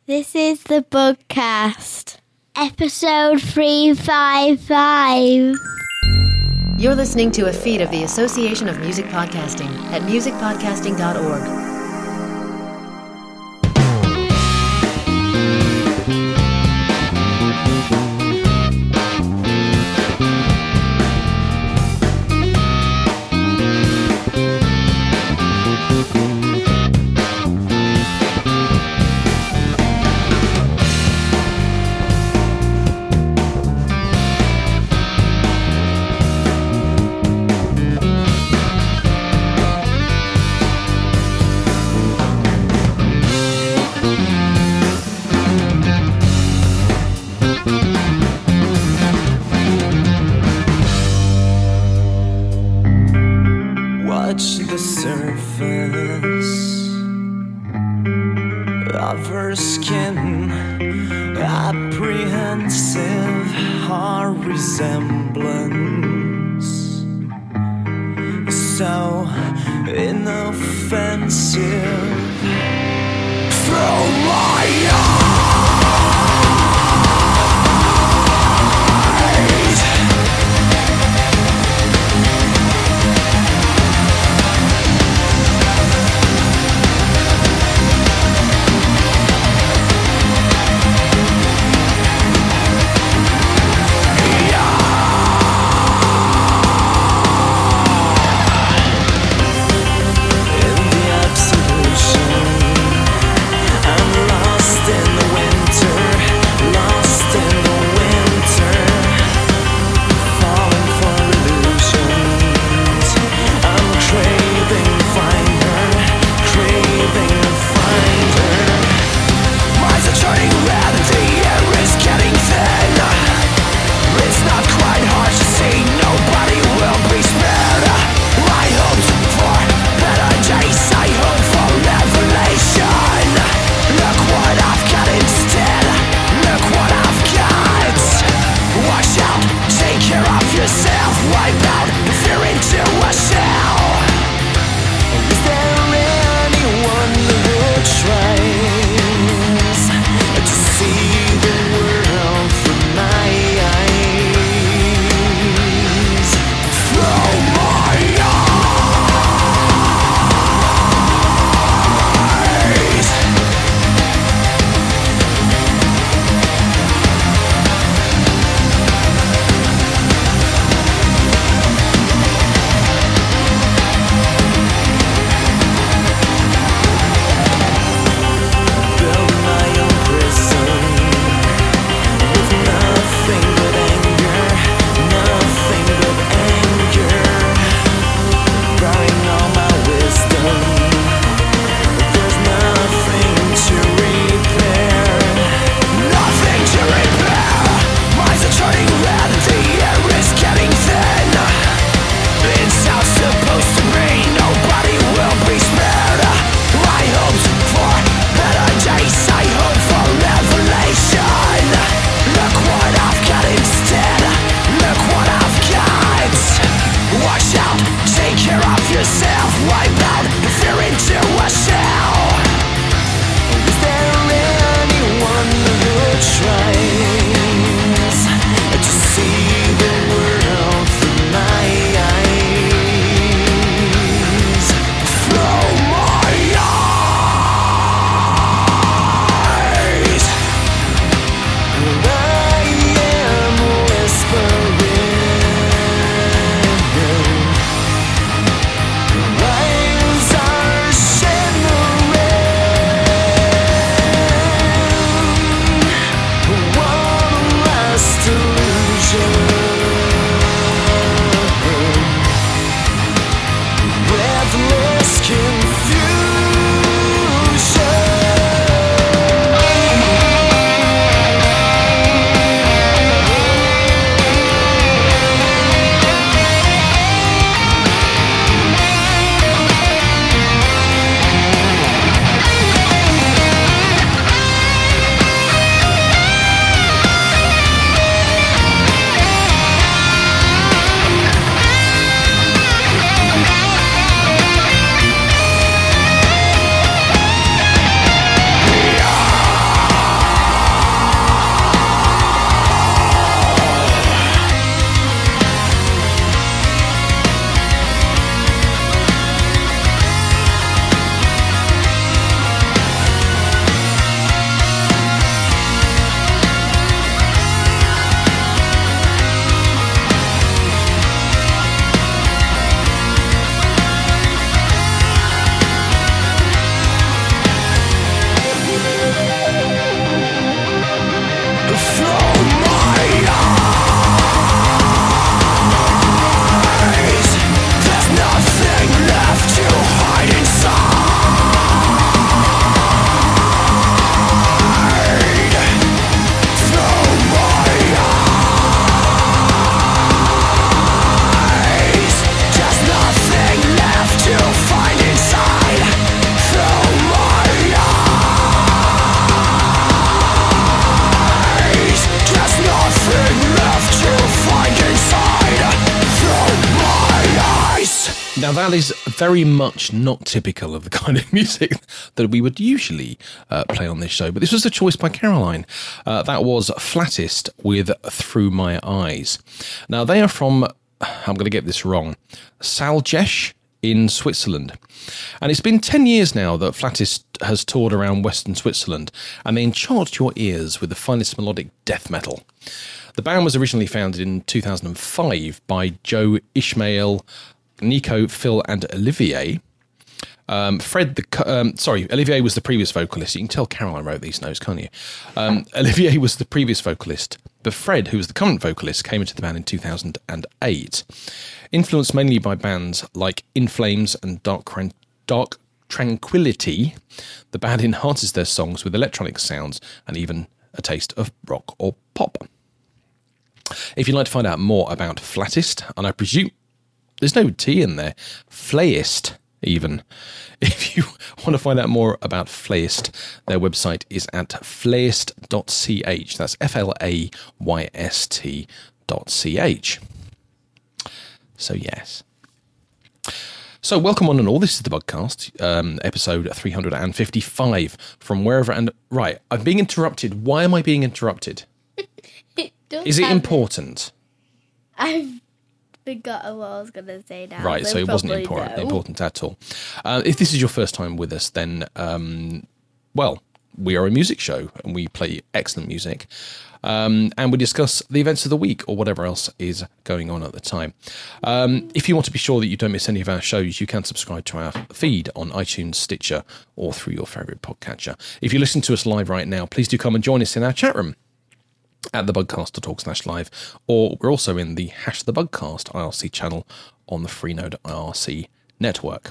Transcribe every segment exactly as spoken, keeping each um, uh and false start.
This is the Bugcast, episode three fifty-five. You're listening to a feed of the Association of Music Podcasting at music podcasting dot org. Watch the surface of her skin, apprehensive our resemblance, so inoffensive. Through my eyes, in the absolution Now that is very much not typical of the kind of music that we would usually uh, play on this show, but this was a choice by Caroline. Uh, that was Flattist with Through My Eyes. Now they are from, I'm going to get this wrong, Salzgitter in Switzerland. And it's been ten years now that Flattist has toured around Western Switzerland, and they enchant your ears with the finest melodic death metal. The band was originally founded in two thousand five by Joe, Ishmael, Nico, Phil and Olivier. Um, Fred, the um, sorry, Olivier was the previous vocalist. You can tell Caroline wrote these notes, can't you? Um, Olivier was the previous vocalist, but Fred, who was the current vocalist, came into the band in two thousand eight. Influenced mainly by bands like In Flames and Dark, Dark Tranquility, the band enhances their songs with electronic sounds and even a taste of rock or pop. If you'd like to find out more about Flattist, and I presume there's no T in there, Flayist even. If you want to find out more about Flayist, their website is at flayist dot c h. That's F L A Y S T dot C H. So, yes. So, welcome on and all. This is the Bugcast, um, episode three hundred fifty-five from wherever. And, right, I'm being interrupted. Why am I being interrupted? Is it important? I've forgotten what I was going to say now. Right, so it wasn't important, important at all. Uh, if this is your first time with us, then, um, well, we are a music show and we play excellent music. Um, and we discuss the events of the week or whatever else is going on at the time. Um, if you want to be sure that you don't miss any of our shows, you can subscribe to our feed on iTunes, Stitcher, or through your favourite podcatcher. If you listen to us live right now, please do come and join us in our chat room at thebugcast dot org slash live, or we're also in the Hash the Bugcast I R C channel on the Freenode I R C network.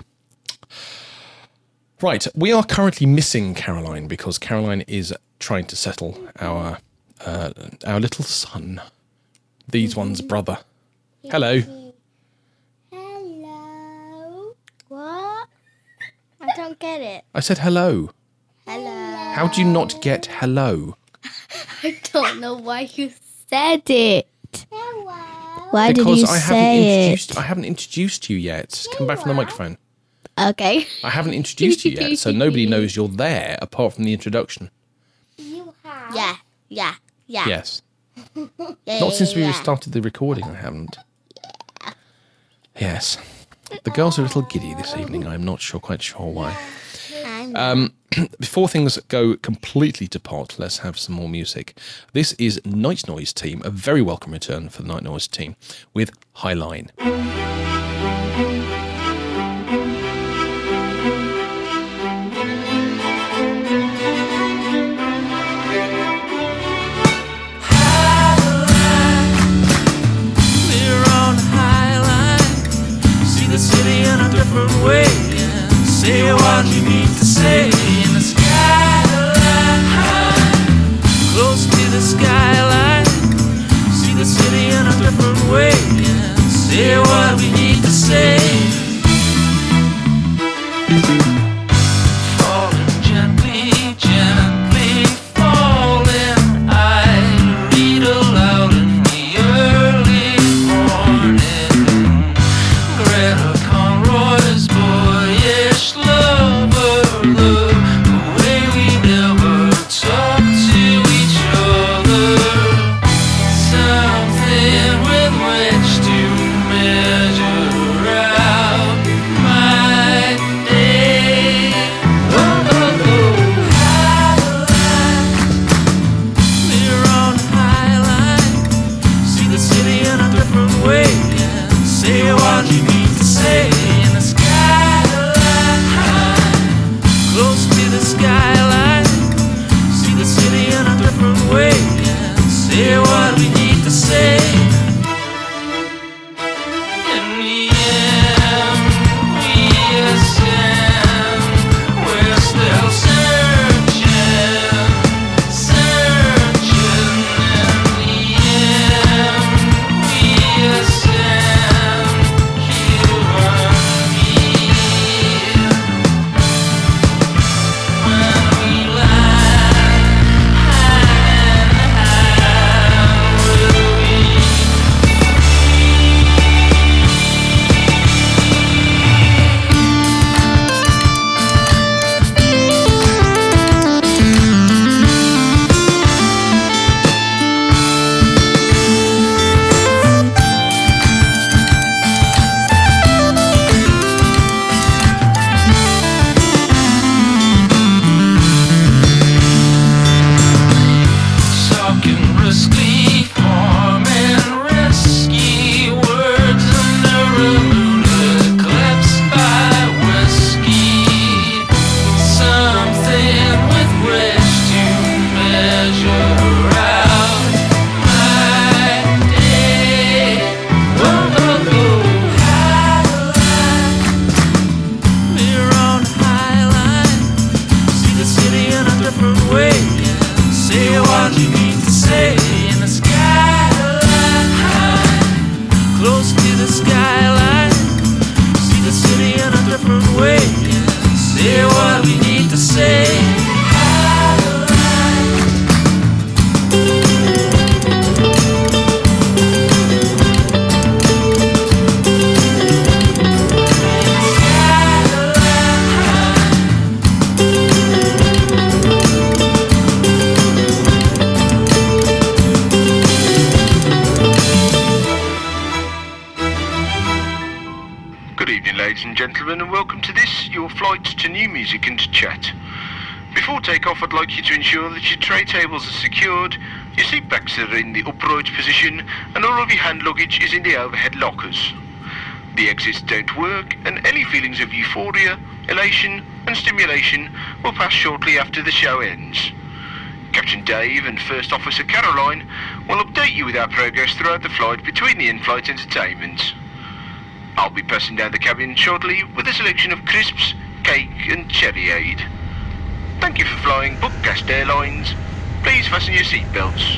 Right, we are currently missing Caroline because Caroline is trying to settle our uh, our little son, these one's brother. Hello. Hello. What? I don't get it. I said hello. Hello. How do you not get hello? I don't know why you said it. Hello. Why because did you I haven't say introduced, it? I haven't introduced you yet. Come back from the microphone. Okay. I haven't introduced you yet, so nobody knows you're there apart from the introduction. You have. Yeah. Yeah. Yeah. Yes. Yeah, Not since we yeah. started the recording, I haven't. Yes. The girls are a little giddy this evening. I'm not sure, quite sure why. Um, before things go completely to pot, let's have some more music. This is Night Noise Team, a very welcome return for the Night Noise Team, with Highline. The city in a different way. Say what you need to say in the skyline, close to the skyline. See the city in a different way. Say what we need to say. Falling gently, gently falling. I read aloud in the early morning. Greta Conroy's boyish lover, the way we never talk to each other. Something with which to measure out my day. Oh, oh, oh. Highline, we're on Highline. See the city in a different way. Say what you need to say in the skyline, close to the skyline. See the city in a different way. Say what we need to say. In the end, we ascend. We're still searching, searching. In the end, we ascend. You and me. When different way. Say what you need to say in the skyline, close to the skyline. See the city in a different way. Say what we need to say. Ladies and gentlemen, and welcome to this, your flight to new music and chat. Before takeoff, I'd like you to ensure that your tray tables are secured, your seat backs are in the upright position, and all of your hand luggage is in the overhead lockers. The exits don't work, and any feelings of euphoria, elation, and stimulation will pass shortly after the show ends. Captain Dave and First Officer Caroline will update you with our progress throughout the flight between the in-flight entertainments. I'll be passing down the cabin shortly with a selection of crisps, cake and cherry aid. Thank you for flying Bookcast Airlines. Please fasten your seatbelts.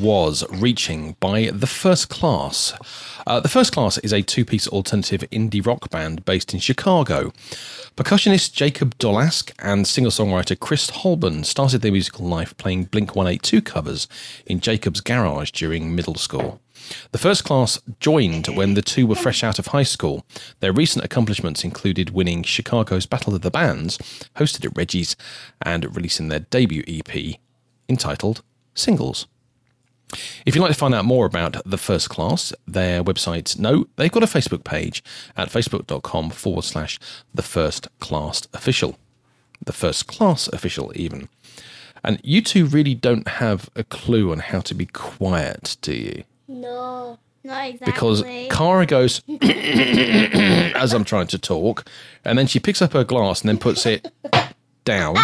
was Reaching by The First Class. Uh, the First Class is a two-piece alternative indie rock band based in Chicago. Percussionist Jacob Dolask and singer-songwriter Chris Holborn started their musical life playing Blink one eighty-two covers in Jacob's garage during middle school. The First Class joined when the two were fresh out of high school. Their recent accomplishments included winning Chicago's Battle of the Bands, hosted at Reggie's, and releasing their debut E P entitled Singles. If you'd like to find out more about The First Class, their website, no, they've got a Facebook page at facebook.com forward slash The First Class Official. The First Class Official, even. And you two really don't have a clue on how to be quiet, do you? No, not exactly. Because Cara goes as I'm trying to talk, and then she picks up her glass and then puts it down.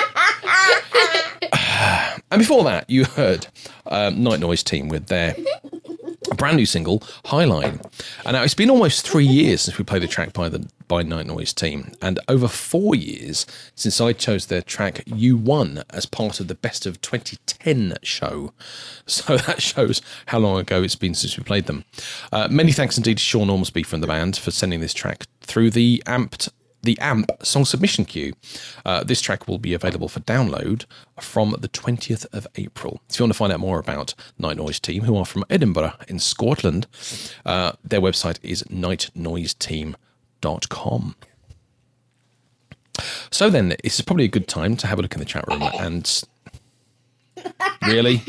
And before that, you heard um, Night Noise Team with their brand new single, Highline. And now it's been almost three years since we played a track by the by Night Noise Team, and over four years since I chose their track You Won as part of the Best of twenty ten show. So that shows how long ago it's been since we played them. Uh, many thanks indeed to Sean Ormsby from the band for sending this track through the amped the A M P song submission queue. Uh, this track will be available for download from the twentieth of April. If you want to find out more about Night Noise Team, who are from Edinburgh in Scotland, uh, their website is night noise team dot com. So then, this is probably a good time to have a look in the chat room and... Really?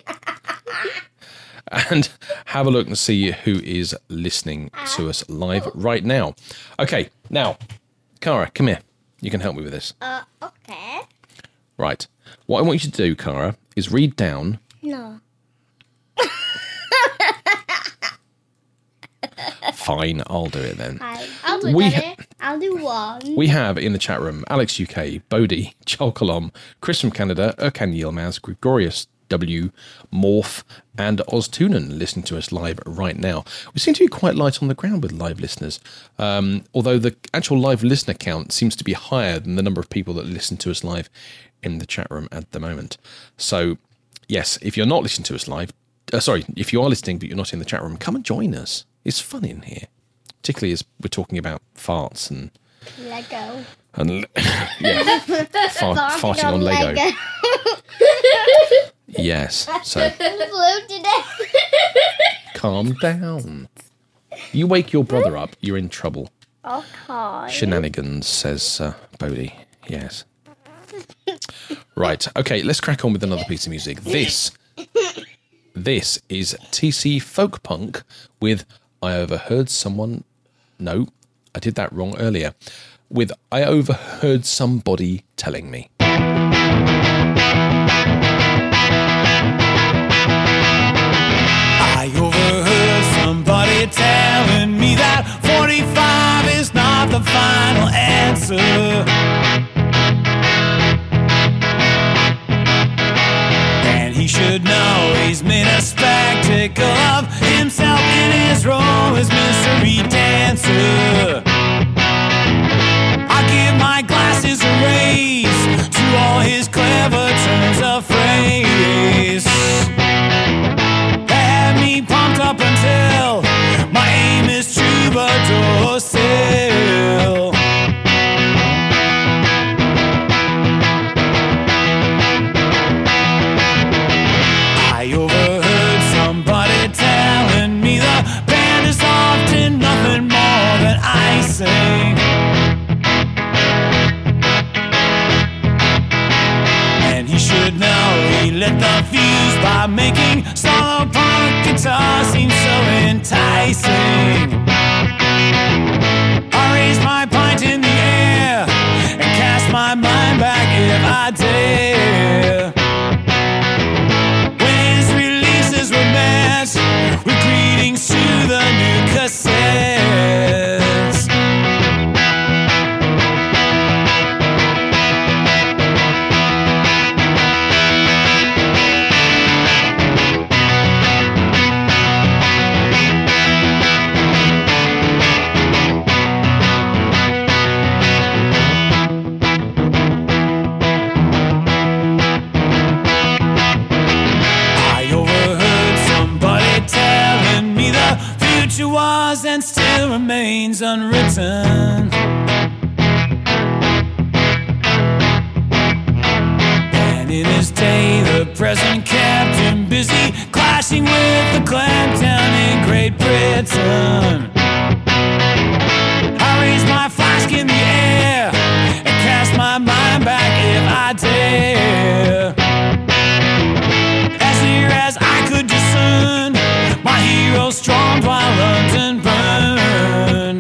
And have a look and see who is listening to us live right now. Okay, now... Cara, come here. You can help me with this. Uh, okay. Right. What I want you to do, Cara, is read down... No. Fine, I'll do it then. Hi. I'll do We it. I'll do one. We have in the chat room Alex U K, Bodhi, Joel Colom, Chris from Canada, Erkan Yilmaz, Gregorius W, Morph, and Oztunen listening to us live right now. We seem to be quite light on the ground with live listeners, um, although the actual live listener count seems to be higher than the number of people that listen to us live in the chat room at the moment. So, yes, if you're not listening to us live, uh, sorry, if you are listening but you're not in the chat room, come and join us. It's fun in here, particularly as we're talking about farts and... Lego. And yeah, fart, farting on Lego. Lego. Yes, so calm down. You wake your brother up, you're in trouble. Okay. Shenanigans, says uh, Bodhi. Yes. Right, okay, let's crack on with another piece of music. This, this is T C Folk Punk with I Overheard Someone... No, I did that wrong earlier. With I Overheard Somebody Telling Me. I overheard somebody telling me that forty-five is not the final answer. And he should know he's made a spectacle of himself in his role as mystery dancer. I give my glasses a raise to all his clever turns of phrase. Had me pumped up until my aim is troubadour still. I overheard somebody telling me the band is often nothing more than icing. And he should know he lit the fuse by making solo punk guitar seem so enticing. I raise my pint in the air and cast my mind back if I dare. When his releases were met with greetings to the new cassettes. remains unwritten. And in his day, the present kept him busy, clashing with the clampdown in Great Britain. I raise my flask in the air and cast my mind back if I dare. As near as I could discern, my hero stormed while London burned.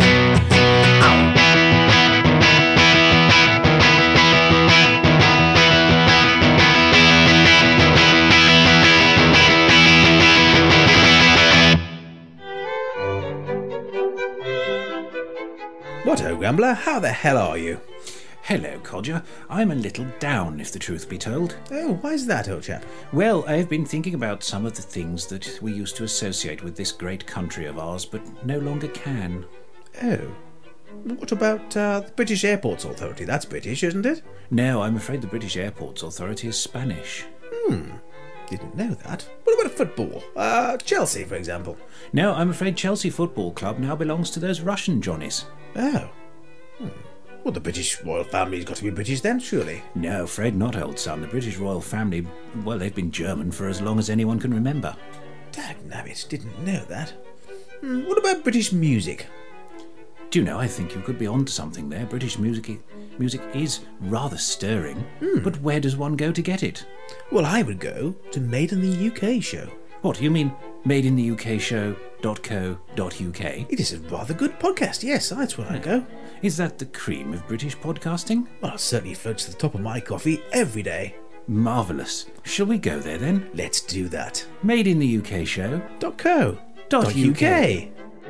What ho, Grumbler, how the hell are you? Hello, Codger. I'm a little down, if the truth be told. Oh, why's that, old chap? Well, I've been thinking about some of the things that we used to associate with this great country of ours, but no longer can. Oh. What about uh, the British Airports Authority? That's British, isn't it? No, I'm afraid the British Airports Authority is Spanish. Hmm. Didn't know that. What about football? Uh, Chelsea, for example. No, I'm afraid Chelsea Football Club now belongs to those Russian Johnnies. Oh. Hmm. Well, the British royal family's got to be British then, surely. No, afraid not, old son. The British royal family, well, they've been German for as long as anyone can remember. Dagnabbit, didn't know that. Hmm. What about British music? Do you know, I think you could be onto something there. British music music is rather stirring, hmm. but where does one go to get it? Well, I would go to Made in the U K show. What, you mean made in the U K show dot co dot U K? It is a rather good podcast, yes, that's where I go. Is that the cream of British podcasting? Well, it certainly floats to the top of my coffee every day. Marvellous. Shall we go there then? Let's do that. Made in the U K show dot co dot U K.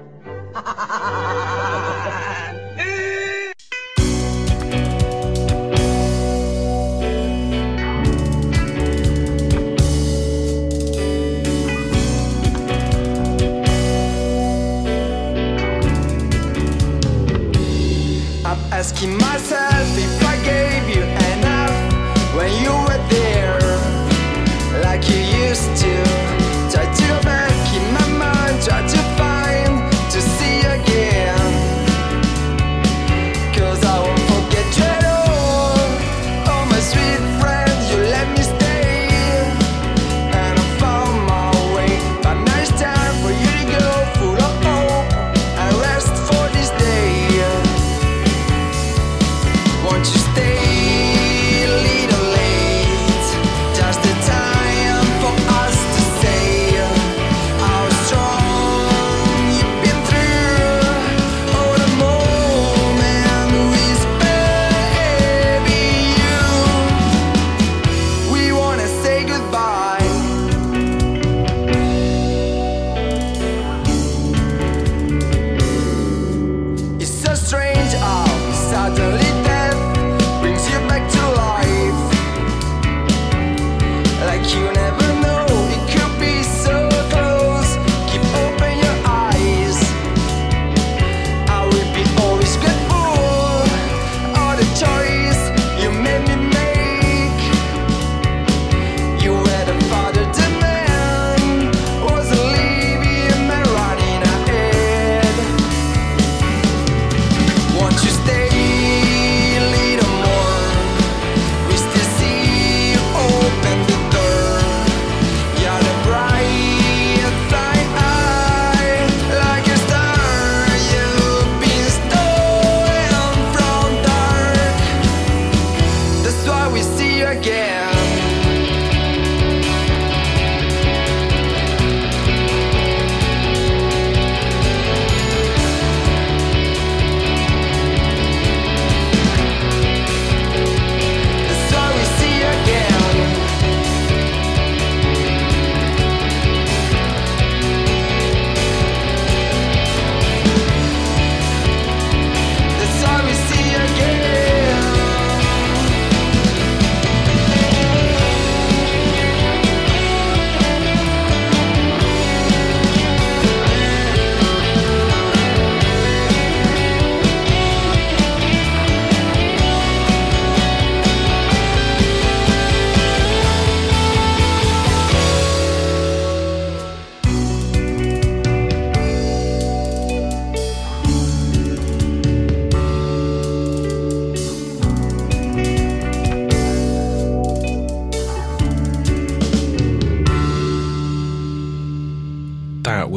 Asking myself if I gave you enough when you were there, like you used to. Try to go back in my mind, try to find, to see again. Cause I won't forget you at all. Oh my sweet friend, you let me stay, and I found my way. But now it's time for you to go, full of hope and rest for this day. Won't you stay?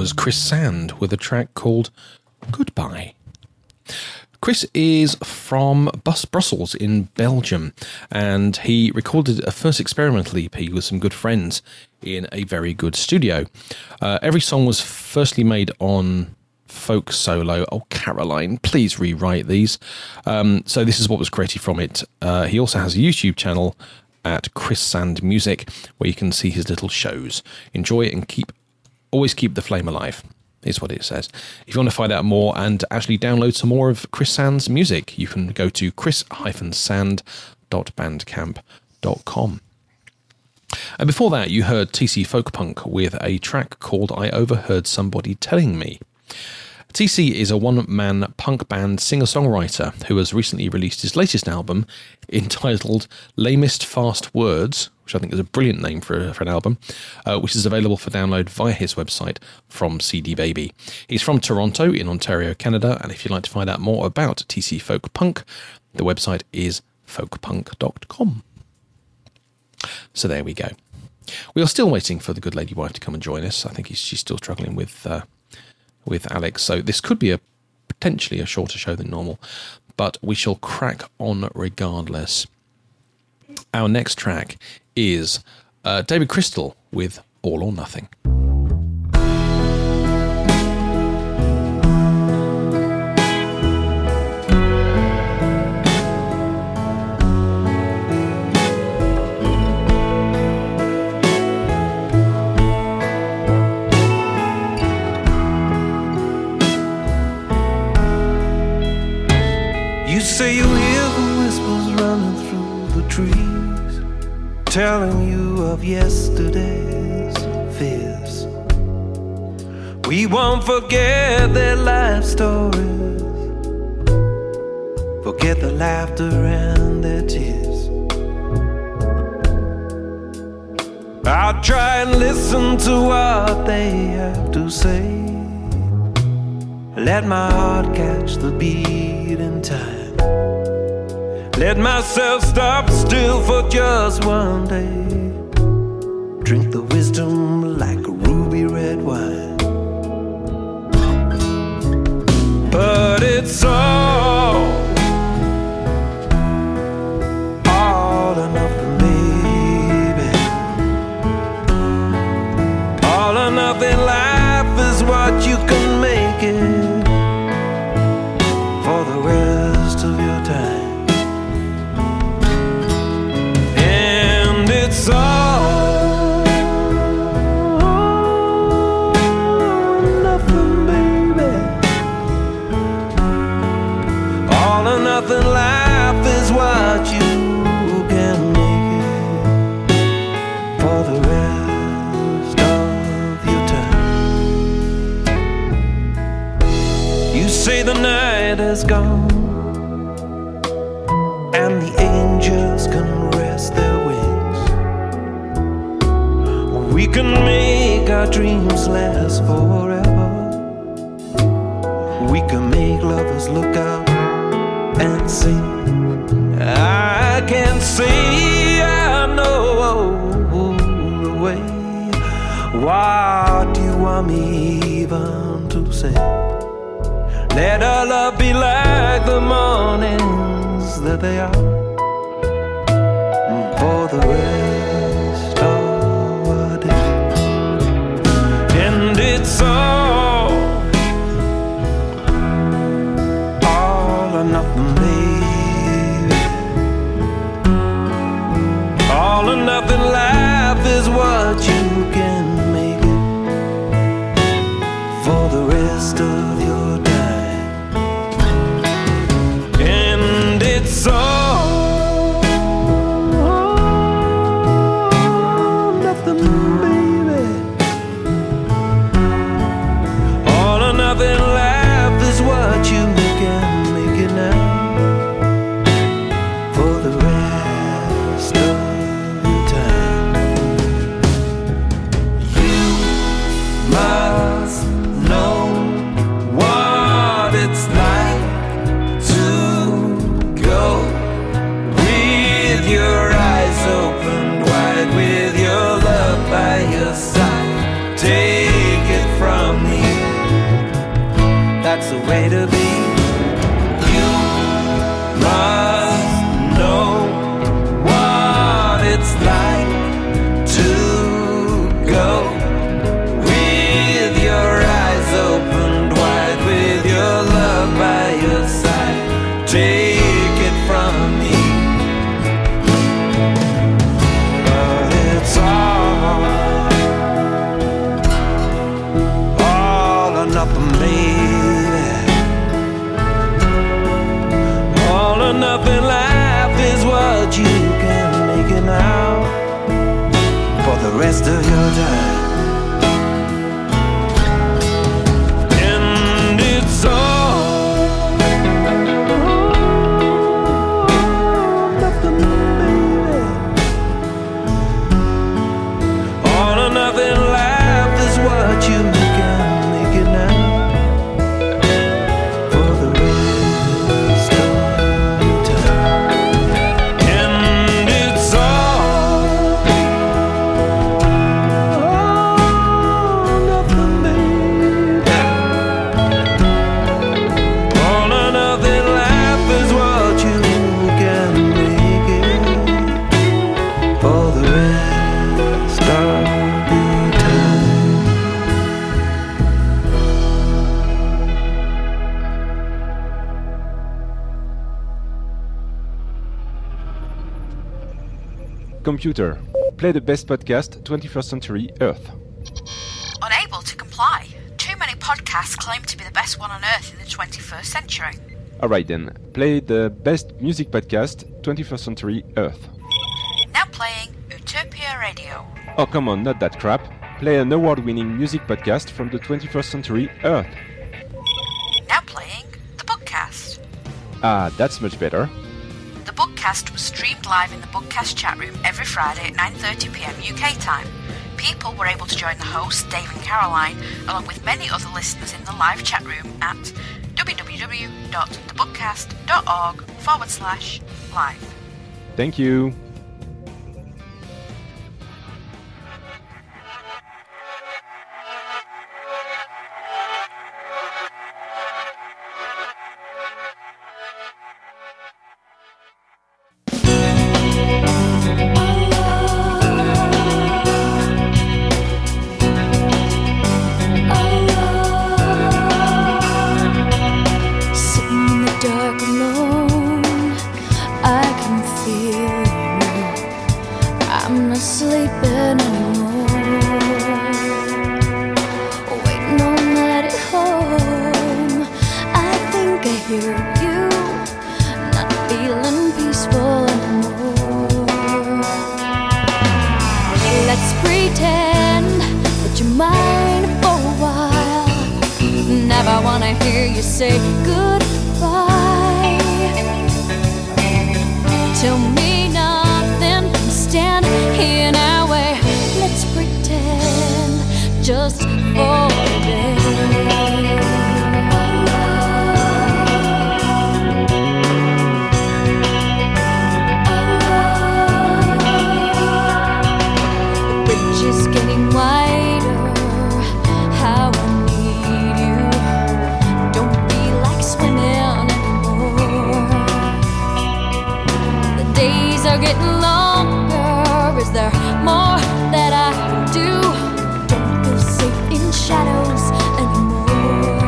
was Chris Sand with a track called Goodbye. Chris is from Bus Brussels in Belgium, and he recorded a first experimental E P with some good friends in a very good studio. Uh, every song was firstly made on Folk Solo. Oh, Caroline, please rewrite these. Um, so this is what was created from it. Uh, he also has a YouTube channel at Chris Sand Music, where you can see his little shows. Enjoy it and keep, always keep the flame alive, is what it says. If you want to find out more and actually download some more of Chris Sand's music, you can go to chris dash sand dot bandcamp dot com. And before that, you heard T C Folk Punk with a track called I Overheard Somebody Telling Me. T C is a one-man punk band singer-songwriter who has recently released his latest album entitled Lamest Fast Words, which I think is a brilliant name for, for an album, uh, which is available for download via his website from C D Baby. He's from Toronto in Ontario, Canada, and if you'd like to find out more about T C Folk Punk, the website is folk punk dot com. So there we go. We are still waiting for the good lady wife to come and join us. I think he's, she's still struggling with... Uh, with Alex, so this could be a potentially a shorter show than normal, but we shall crack on regardless. Our next track is uh, David Crystal with All or Nothing. You say you hear the whispers running through the trees, telling you of yesterday's fears. We won't forget their life stories, forget the laughter and their tears. I'll try and listen to what they have to say, let my heart catch the beat in time. Let myself stop still for just one day, drink the wisdom like a ruby red wine. But it's all, all or nothing, baby. All or nothing, life is what you can make it for the rest of your time. It's all or nothing, baby. All or nothing, life is what you can make it for the rest of your time. You say the night is gone and the angels can rest their wings. We can make our dreams last forever. We can make lovers look out and sing. I can see, I know the way. What do you want me even to say? Let our love be like the mornings that they are, for the rest of our day. And it's all, all or nothing, baby. All or nothing, life is what you can make it for the rest of your time. And it's all take it from me. But it's all, all or nothing, baby. All or nothing life is what you can make it now for the rest of your time. And it's all nothing, baby. All or nothing life is what you can make it now for the rest of your time. And it's all nothing, baby. All or nothing life is what you can make it for the rest of your time. Computer, play the best podcast, twenty-first Century Earth. Unable to comply. Too many podcasts claim to be the best one on Earth in the twenty-first century. Alright then, play the best music podcast, twenty-first Century Earth. Now playing Utopia Radio. Oh come on, not that crap. Play an award-winning music podcast from the twenty-first Century Earth. Now playing the Bookcast. Ah, that's much better. The Bookcast was streamed live in the Bookcast chat room every Friday at nine thirty p m U K time. People were able to join the hosts, Dave and Caroline, along with many other listeners in the live chat room at www.thebookcast.org forward slash live. Thank you. Sitting in the dark alone, I can feel you. I'm not sleeping anymore. Waiting all night at home, I think I hear you. Not feeling peaceful anymore. Let's pretend that you're mine for a while. Never wanna hear you say goodbye. Tell me nothing can stand in our way. Let's pretend just for a day. The bridge is getting wider. How I need you. Don't feel like swimming anymore. The days are getting longer. Is there more that I can do? Don't feel safe in shadows anymore.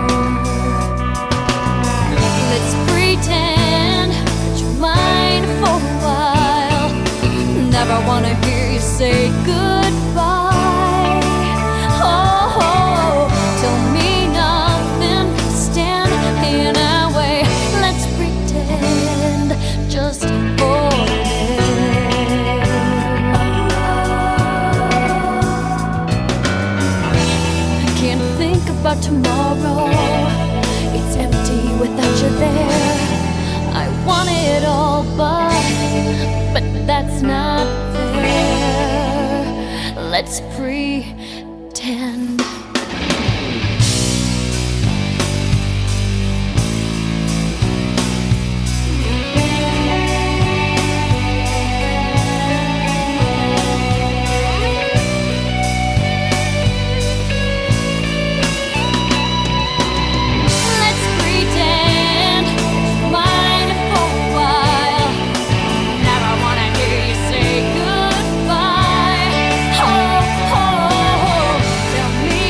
Let's pretend that you're mine for a while. Never wanna hear you say goodbye. Oh, tell me nothing can stand in our way. Let's pretend just for a day. I can't think about tomorrow. It's empty without you there. I want it all, but but that's not fair. Let's pretend. Let's pretend mine for a while. Never wanna hear you say goodbye. Oh, oh, tell me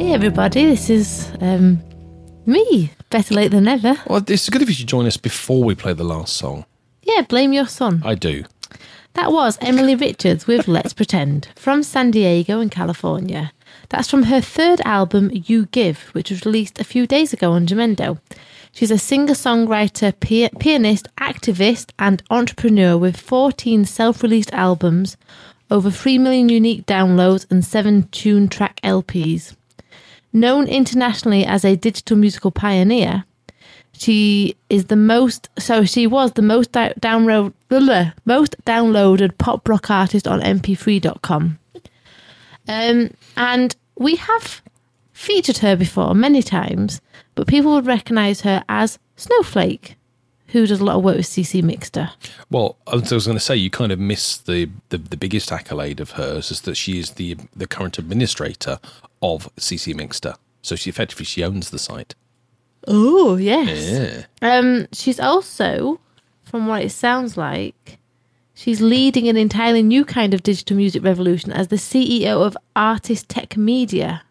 Hi everybody, this is um, me. Better late than never. Well, it's good if you should join us before we play the last song. Yeah, blame your son. I do. That was Emily Richards with Let's Pretend from San Diego in California. That's from her third album, You Give, which was released a few days ago on Jamendo. She's a singer-songwriter, pi- pianist, activist and entrepreneur with fourteen self-released albums, over three million unique downloads and seven tune-track L Ps. Known internationally as a digital musical pioneer, she is the most. So she was the most di- download, blah, most downloaded pop rock artist on M P three dot com. Um, and we have featured her before many times, but people would recognise her as Snowflake, who does a lot of work with C C Mixter. Well, I was going to say, you kind of miss the, the, the biggest accolade of hers is that she is the the current administrator of C C Mixter. So she effectively she owns the site. Oh, yes. Yeah. Um, she's also, from what it sounds like, she's leading an entirely new kind of digital music revolution as the C E O of Artist Tech Media.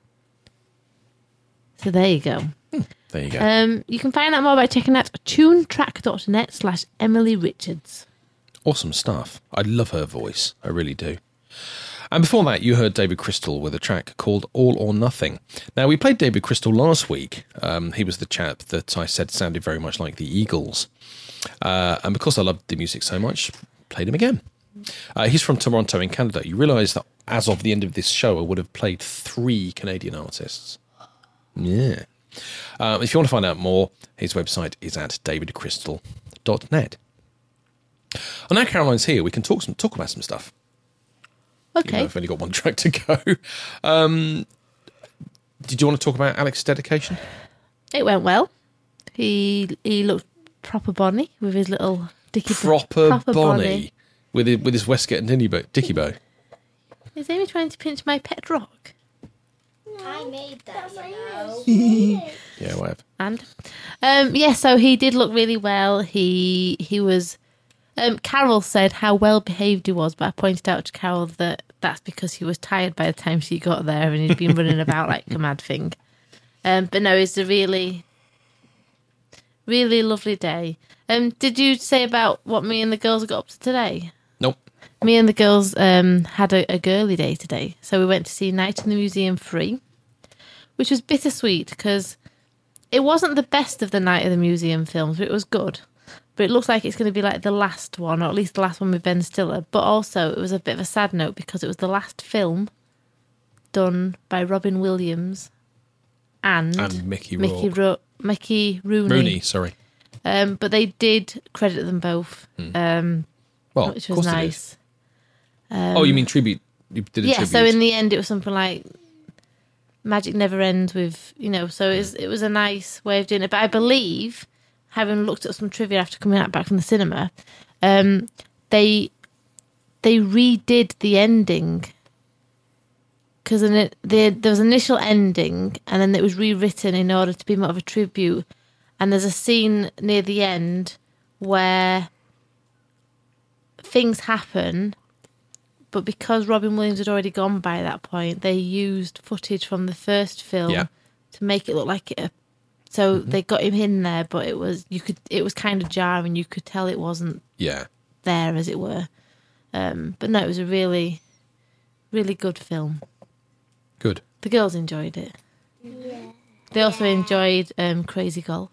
So there you go. There you go. Um, you can find out more by checking out tunetrack.net slash Emily Richards. Awesome stuff. I love her voice. I really do. And before that, you heard David Crystal with a track called All or Nothing. Now, we played David Crystal last week. Um, he was the chap that I said sounded very much like the Eagles. Uh, and because I loved the music so much, played him again. Uh, he's from Toronto in Canada. You realise that as of the end of this show, I would have played three Canadian artists. Yeah. Um, if you want to find out more, his website is at david crystal dot net. And now Caroline's here, we can talk some talk about some stuff. Okay. Even though I've only got one track to go. Um, did you want to talk about Alex's dedication? It went well. He he looked proper bonny with his little dicky Proper, proper Bonnie bonny. with his, with his waistcoat and dicky bow. Dicky bow. Is Amy trying to pinch my pet rock? I made that, you know. Yeah, whatever. And um, yeah, so he did look really well. He he was. Um, Carol said how well behaved he was, but I pointed out to Carol that that's because he was tired by the time she got there, and he'd been running about like a mad thing. Um, but no, it's a really, really lovely day. Um, did you say about what me and the girls got up to today? Nope. Me and the girls um, had a, a girly day today, so we went to see Night in the Museum free, which was bittersweet because it wasn't the best of the Night of the Museum films, but it was good. But it looks like it's going to be like the last one, or at least the last one with Ben Stiller. But also, it was a bit of a sad note because it was the last film done by Robin Williams and, And Mickey Mickey, Rourke. Ro- Mickey Rooney. Rooney, sorry. Um, but they did credit them both, Hmm. um, Well, which of was course they did. nice. Um, Oh, you mean tribute? You did a yeah, tribute. so in the end, it was something like Magic Never Ends with, you know, so it was, it was a nice way of doing it. But I believe, having looked at some trivia after coming out back from the cinema, um, they they redid the ending because the, there was an initial ending and then it was rewritten in order to be more of a tribute. And there's a scene near the end where things happen, but because Robin Williams had already gone by that point, they used footage from the first film Yeah. to make it look like it. So Mm-hmm. they got him in there, but it was you could it was kind of jarring. You could tell it wasn't Yeah. there, as it were. Um, but no, it was a really, really good film. Good. The girls enjoyed it. Yeah. They also enjoyed um, Crazy Golf.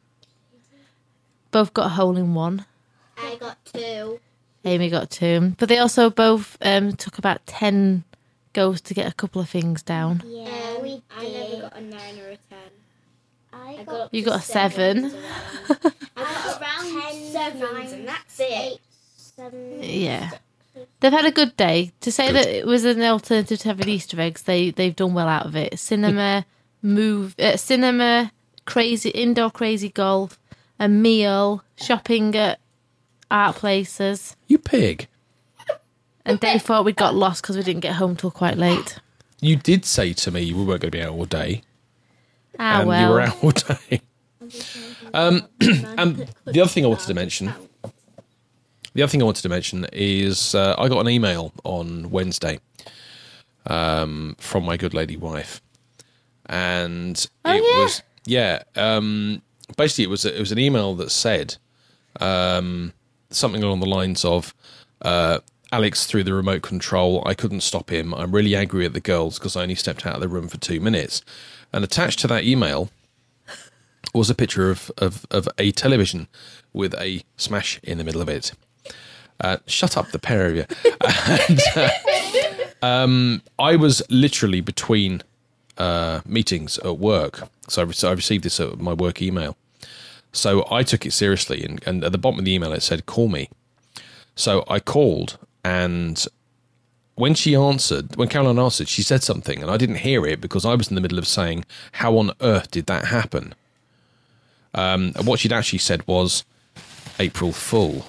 Both got a hole in one. I got two. Amy got two. But they also both um, took about ten goes to get a couple of things down. Yeah, we did. I never got a nine or a ten. I got up You to got a seven. sevens I got around ten sevens, and that's it. Seven. Yeah. They've had a good day. To say Good. that it was an alternative to having Easter eggs, they, they've done well out of it. Cinema, move, uh, cinema, crazy indoor crazy golf, a meal, shopping at art places. You pig. And Dave thought we'd got lost because we didn't get home till quite late. You did say to me we weren't going to be out all day. Ah, and well. you were out all day. um, and the other thing I wanted to mention, the other thing I wanted to mention is uh, I got an email on Wednesday um, from my good lady wife, and Oh, it yeah. was yeah. Um, basically, it was it was an email that said um, something along the lines of. Uh, Alex threw the remote control. I couldn't stop him. I'm really angry at the girls because I only stepped out of the room for two minutes. And attached to that email was a picture of, of, of a television with a smash in the middle of it. Uh, shut up, the pair of you. And, uh, um, I was literally between uh, meetings at work. So I, re- so I received this at my work email. So I took it seriously. And, and at the bottom of the email, it said, call me. So I called. And when she answered, when Caroline answered, she said something, and I didn't hear it because I was in the middle of saying, how on earth did that happen? Um, and what she'd actually said was, April Fool.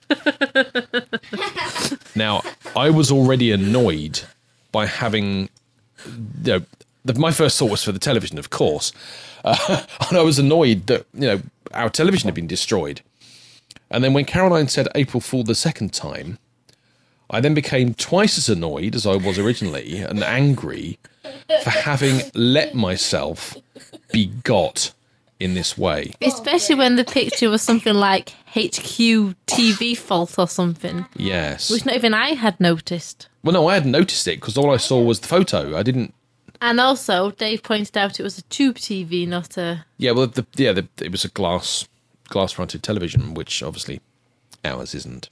Now, I was already annoyed by having, you know, the, my first thought was for the television, of course. Uh, and I was annoyed that, you know, our television had been destroyed. And then when Caroline said April Fool the second time, I then became twice as annoyed as I was originally and angry for having let myself be got in this way. Especially when the picture was something like H Q T V fault or something. Yes. Which not even I had noticed. Well, no, I hadn't noticed it because all I saw was the photo. I didn't... And also, Dave pointed out it was a tube T V, not a... Yeah, well, the, yeah, the, it was a glass, glass-fronted television, which obviously ours isn't.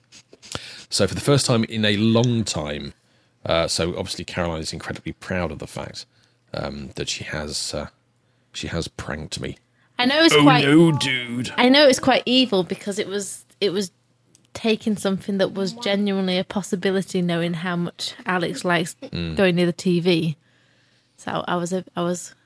So for the first time in a long time, uh, so obviously Caroline is incredibly proud of the fact um, that she has uh, she has pranked me. I know it's oh, quite... no, dude. I know it's quite evil because it was it was taking something that was genuinely a possibility, knowing how much Alex likes Mm. going near the T V. So I was a, I was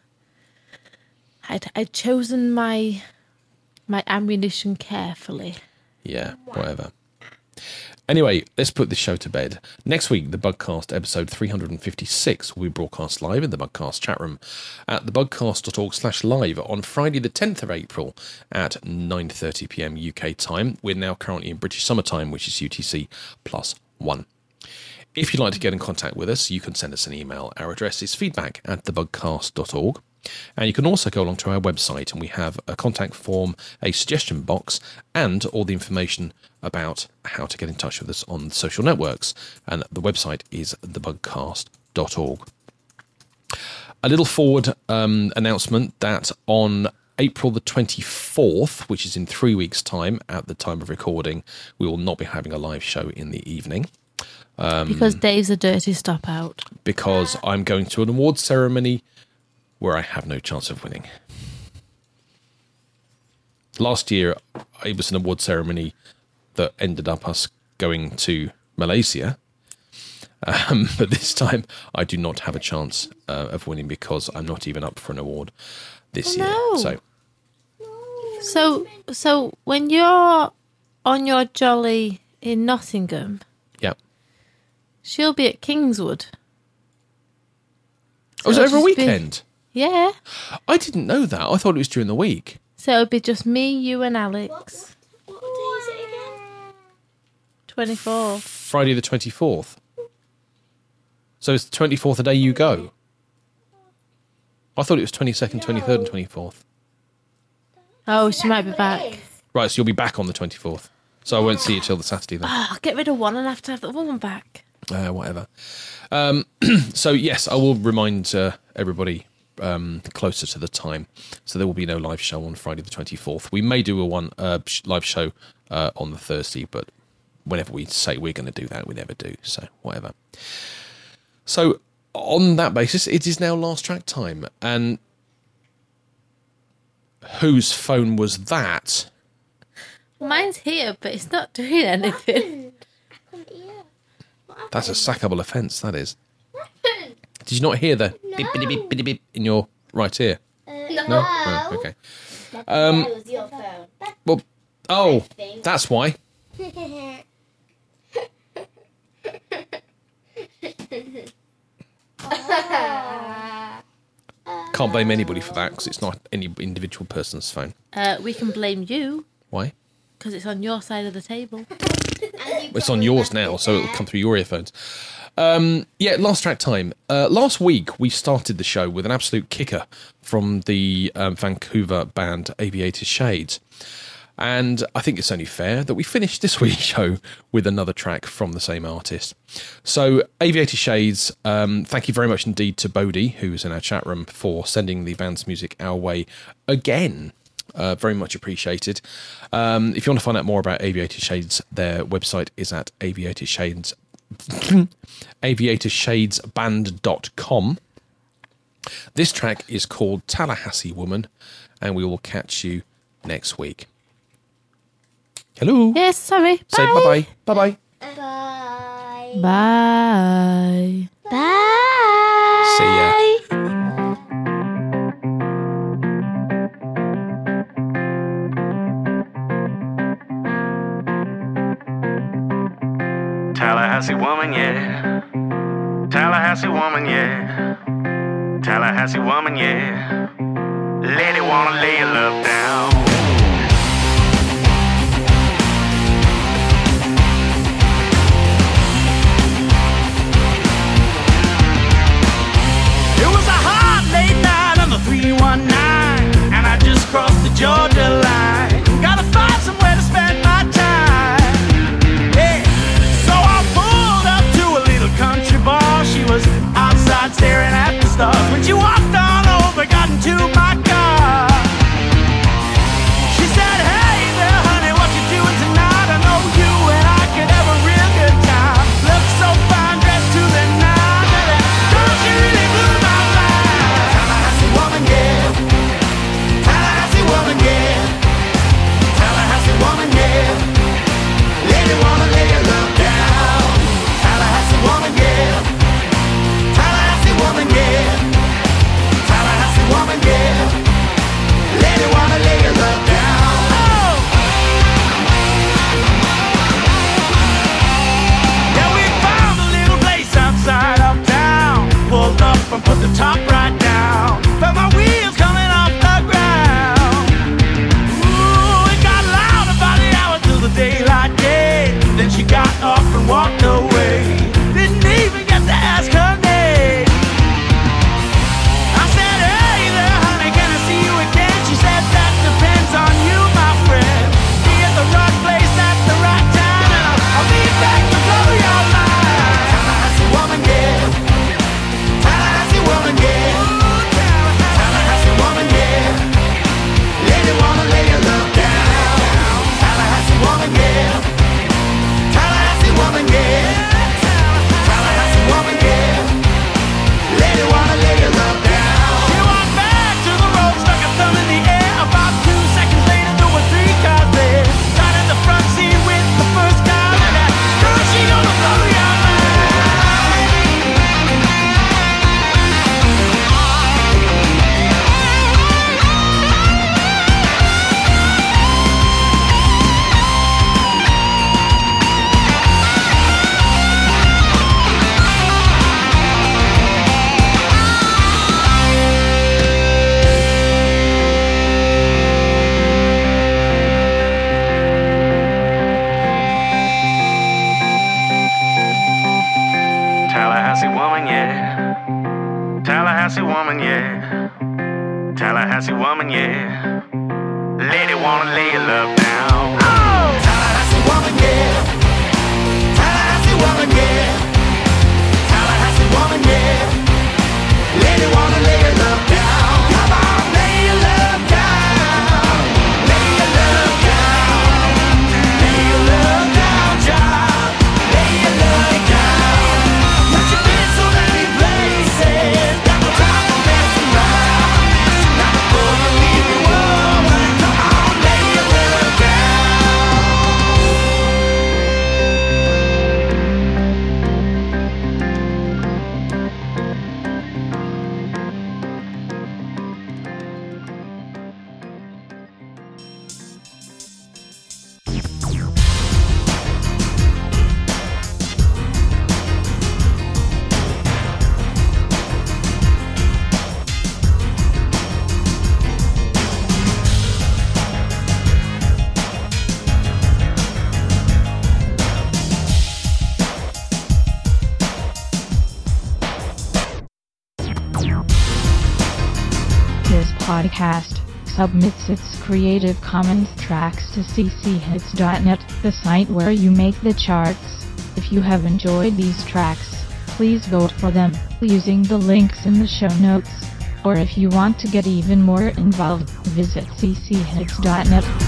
I'd, I'd chosen my my ammunition carefully. Yeah, whatever. Anyway, let's put this show to bed. Next week, the Bugcast episode three hundred fifty-six will be broadcast live in the Bugcast chat room at thebugcast.org slash live on Friday the tenth of April at nine thirty p.m. U K time. We're now currently in British Summer Time, which is U T C plus one. If you'd like to get in contact with us, you can send us an email. Our address is feedback at thebugcast dot org. And you can also go along to our website, and we have a contact form, a suggestion box, and all the information about how to get in touch with us on social networks. And the website is the bugcast dot org. A little forward um, announcement that on April the twenty-fourth, which is in three weeks' time at the time of recording, we will not be having a live show in the evening. Um, Because Dave's a dirty stop out. because I'm going to an awards ceremony where I have no chance of winning. Last year, it was an award ceremony that ended up us going to Malaysia. Um, but this time, I do not have a chance uh, of winning because I'm not even up for an award this Oh, year. no. So, So so when you're on your jolly in Nottingham, yeah. she'll be at Kingswood. Oh, was So it it'll over a just be- weekend? Yeah. I didn't know that. I thought it was during the week. So it'll be just me, you and Alex. What day is it again? twenty-fourth. Friday the twenty-fourth. So it's the twenty-fourth the day you go? I thought it was twenty-second, twenty-third and twenty-fourth. Oh, she might be back. Right, so you'll be back on the twenty-fourth. So I won't see you till the Saturday then. Oh, I'll get rid of one and have to have the other one back. Uh, whatever. Um, so, yes, I will remind uh, everybody um, closer to the time. So there will be no live show on Friday the twenty-fourth. We may do a one uh, sh- live show uh, on the Thursday, but whenever we say we're going to do that, we never do. So, whatever. So, on that basis, it is now last track time. And whose phone was that? Mine's here, but it's not doing anything. That's a sackable offence, that is. Did you not hear the beep, beep, beep, beep, beep in your right ear? No. No? Oh, okay. Um, That was your phone. well, oh, that's why. Can't blame anybody for that because it's not any individual person's phone. Uh, we can blame you Why? because it's on your side of the table. It's on yours now, so it'll come through your earphones. Um, yeah, last track time. Uh, last week, we started the show with an absolute kicker from the um, Vancouver band Aviator Shades. And I think it's only fair that we finish this week's show with another track from the same artist. So, Aviator Shades, um, thank you very much indeed to Bodhi, who's in our chat room, for sending the band's music our way again. Uh, very much appreciated. Um, if you want to find out more about Aviator Shades, their website is at aviator shades aviator shades band dot com. This track is called Tallahassee Woman, and we will catch you next week. Hello. Yes, sorry. Say bye-bye. Bye-bye. Bye. Bye. Bye. See ya. Tallahassee woman, yeah. Tallahassee woman, yeah. Tallahassee woman, yeah. Lady wanna lay your love down. It was a hot late night on the three one nine, and I just crossed the Georgia line. Gotta find somewhere to spend my time. Yeah. So I pulled up to a little country bar. She was outside staring at the stars. When she walked on over, got into my car. She said, hey there, honey, what you doing tonight? I know you and I could have a real good time. Look so fine, dressed to the nine. Girl, she really blew my mind. Tallahassee woman, yeah. Tallahassee woman, yeah. Tallahassee woman, yeah. Lady wanna lay your love down. Tallahassee woman, yeah. Tallahassee woman, yeah. Tallahassee woman, yeah. Lady wanna lay your love down. Oh. Yeah, we found a little place outside of town. Pulled up and put the top right down. Felt my wheels coming off the ground. Ooh, it got loud about the hour till the daylight came. Then she got up and walked away. Didn't even get to ask her name. I said, hey there, honey, can I see you again? She said, that depends on you, my friend. Be at the right place at the right time, and I'll, I'll be back to blow your mind. Tallahassee woman, yeah. Tallahassee woman, yeah. Tallahassee woman, yeah. Lady wanna lay your love down. Tallahassee woman, yeah. Tallahassee woman, yeah. Tallahassee woman, yeah. Lady wanna lay your love down. She walked back to the road, stuck her thumb in the air. About two seconds later, there were three cars there. Got in the front seat with the first car, and that girl, she gonna blow your mind. Tallahassee woman, yeah. Tallahassee woman, yeah. Tallahassee woman, yeah. Lady wanna lay your love down. Oh! Tallahassee woman, yeah. Tallahassee woman, yeah. Tallahassee woman, yeah. Lady wanna lay your love down. Come on, lay your love down. Lay your love down. Lay your love down, child. Lay your love down. But you've been so many places. Got no time for messing around. Not before you leave me, woman. Come on, lay your love down. This podcast submits its Creative Commons tracks to c c hits dot net, the site where you make the charts. If you have enjoyed these tracks, please vote for them using the links in the show notes. Or if you want to get even more involved, visit c c hits dot net.